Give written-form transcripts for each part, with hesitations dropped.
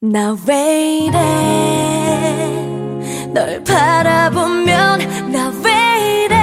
나 왜 이래 널 바라보면 나 왜 이래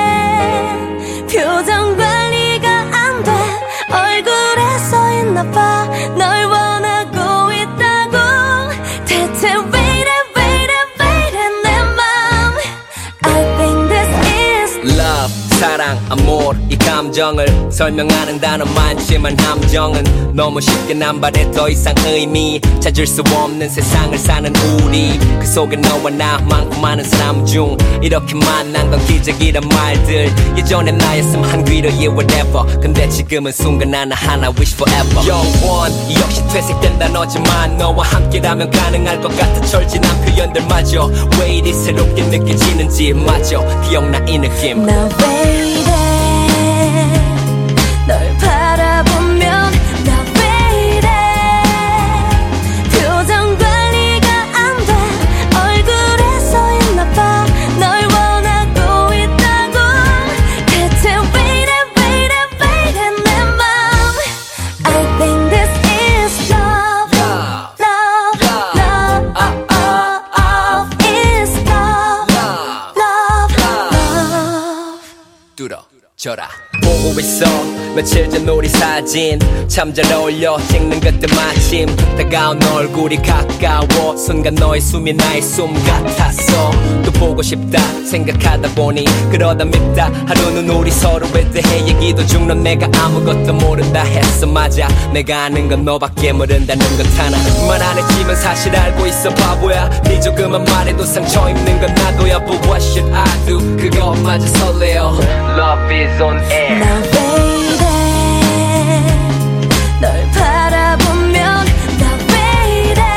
표정 관리가 안 돼 얼굴에 써있나 봐 널 원하고 있다고 대체 왜 이래 왜 이래 왜 이래 내 맘 I think this is love 사랑, amor 이 감정을 설명하는 단어 많지만 함정은 너무 쉽게 남발해 더 이상 의미 찾을 수 없는 세상을 사는 우리 그 속에 너와 나 많고 많은 사람 중 이렇게 만난 건 기적이란 말들 예전에 나였으면 한 귀로 yeah whatever 근데 지금은 순간 하나하나 wish forever 영원 이 역시 퇴색된 단어지만 너와 함께라면 가능할 것 같아 철진한 표현들마저 왜 이리 새롭게 느껴지는지 마저 기억나 이 느낌 나 왜 이래 널 바라보면 나 왜 이래 표정 관리가 안 돼 얼굴에 써있나 봐 널 원하고 있다고 대체 왜 이래 왜 이래 왜 이래 내 맘 I think this is love love love love is love love 뚫어져라 보고 있어 며칠 전 우리 사진 참 잘 어울려 찍는 그때 마침 다가온 얼굴이 가까워 순간 너의 숨이 나의 숨 같았어 또 보고 싶다 생각하다 보니 그러다 밉다 하루는 우리 서로에 대해 얘기도 중 넌 내가 아무것도 모른다 했어 맞아 내가 아는 건 너밖에 모른다는 건 하나 말 안 했지만 사실 알고 있어 바보야 네 조그만 말에도 상처 입는 건 나도야 But what should I do 그거마저 설레어 Love is on air 나 왜 이래 널 바라보면 나 왜 이래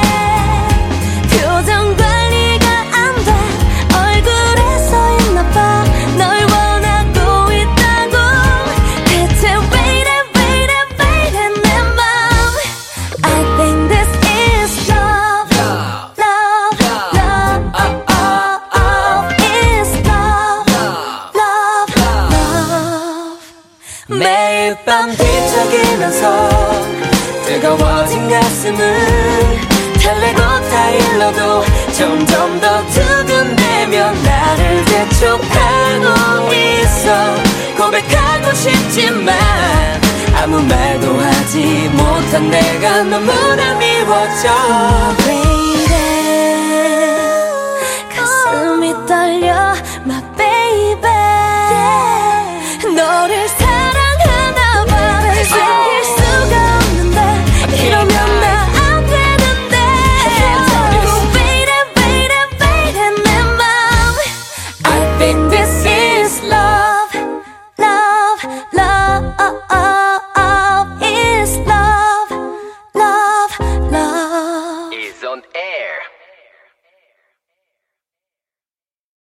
표정 관리가 안 돼 얼굴에 써있나 봐 널 원하고 있다고 대체 왜 이래 왜 이래 왜 이래 내 맘 I think this is love love love is love love 매일 밤 뒤척이면서 뜨거워진 가슴을 달래고 타일러도 점점 더 두근대며 나를 재촉하고 있어 고백하고 싶지만 아무 말도 하지 못한 내가 너무나 미워져